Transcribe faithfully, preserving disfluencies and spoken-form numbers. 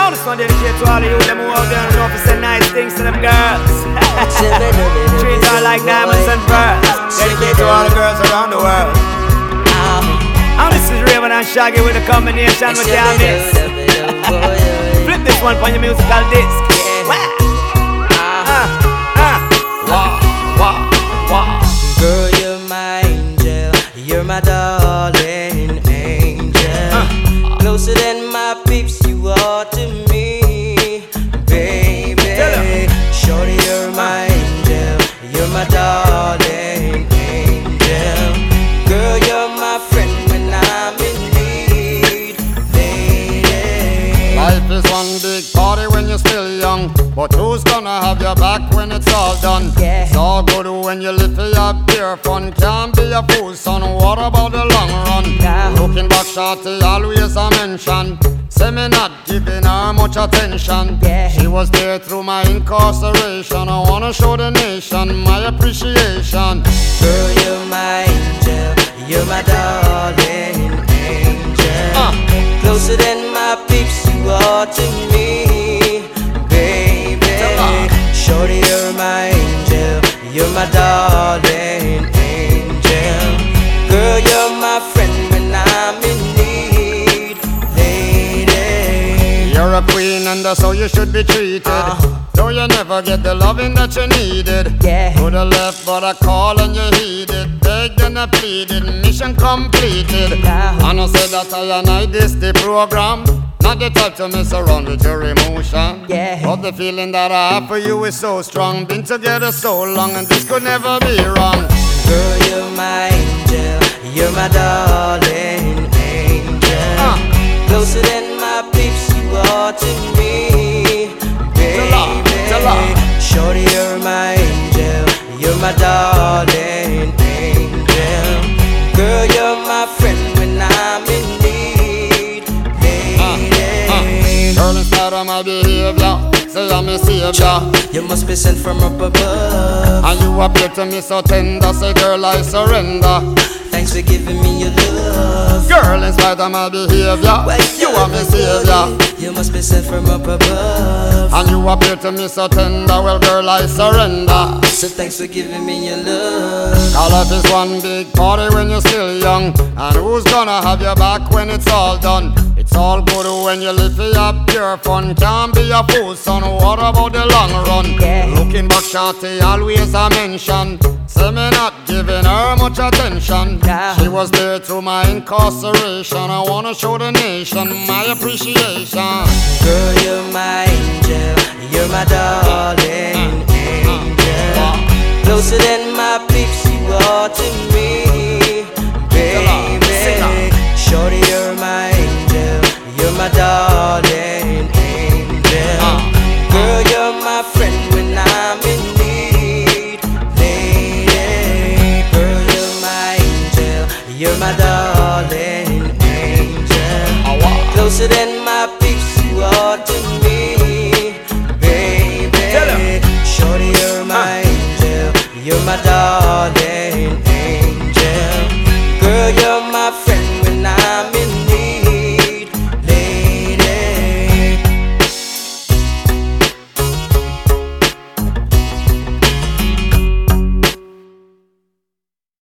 Now this one dedicated to all of you them who out there and know to say nice things to them girls. Treat her like diamonds and pearls. Dedicated to all the girls around the world. And this is Raven and Shaggy with a combination with your mix. Flip this one on your musical disc. Girl, you're my angel, you're my darling angel. uh. Closer than my peeps, you are to me, baby. Shorty, you're my angel, you're my darling angel. Girl, you're my friend when I'm in need, lady. Life is one big party when you're still young, but who's gonna have your back when it's all done? Yeah. It's all good when you live for your pure fun. Can't be a fool, son, what about the long run? Yeah. Looking back, shorty, always a mention. Say me not giving her much attention. Yeah. She was there through my incarceration. I wanna show the nation my appreciation. Girl, you're my angel, you're my darling angel. uh. Closer than my peeps, you are to me, baby. Shorty, you're my angel, you're my darling angel. Girl, you're my friend when I'm in need, lady. You're a queen and that's how you should be treated. uh. Though you never get the loving that you needed. Yeah. Could have left but I called and you heeded. Begged and I pleaded, mission completed. Yeah. And I said that I and I this the program. Not the type to mess around with your emotion. Yeah. But the feeling that I have for you is so strong. Been together so long and this could never be wrong. Girl, you're my angel, you're my darling angel. uh. Closer than my peeps, you are to me, baby. Shorty, you're my angel, you're my darling angel. Girl, you're my friend when I'm in need, lady. Girl, instead of my behavior, say I'm a savior. You must be sent from up above, and you appear to me so tender. Say girl, I surrender. Thanks for giving me your love. Girl, in spite of my behavior, you are my savior. You must be sent from up above, and you appear to me so tender. Well, girl, I surrender. So thanks for giving me your love. Call life is one big party when you're still young, and who's gonna have your back when it's all done? It's all good when you live for your pure fun. Can't be a fool, son, what about the long run? Yeah. Looking back, shorty, always a mention. Say me not giving her much attention. Yeah. She was there through my incarceration. I wanna show the nation my appreciation. Girl, you're my angel, you're my darling angel. Closer than my peeps, you are to me, baby. Shorty, you're my angel, you're my darling angel. Girl, you're my friend when I'm in need, lady. Girl, you're my angel, you're my darling angel. Closer than my peeps, you are to me, baby. Shorty, you're my angel, you're my darling.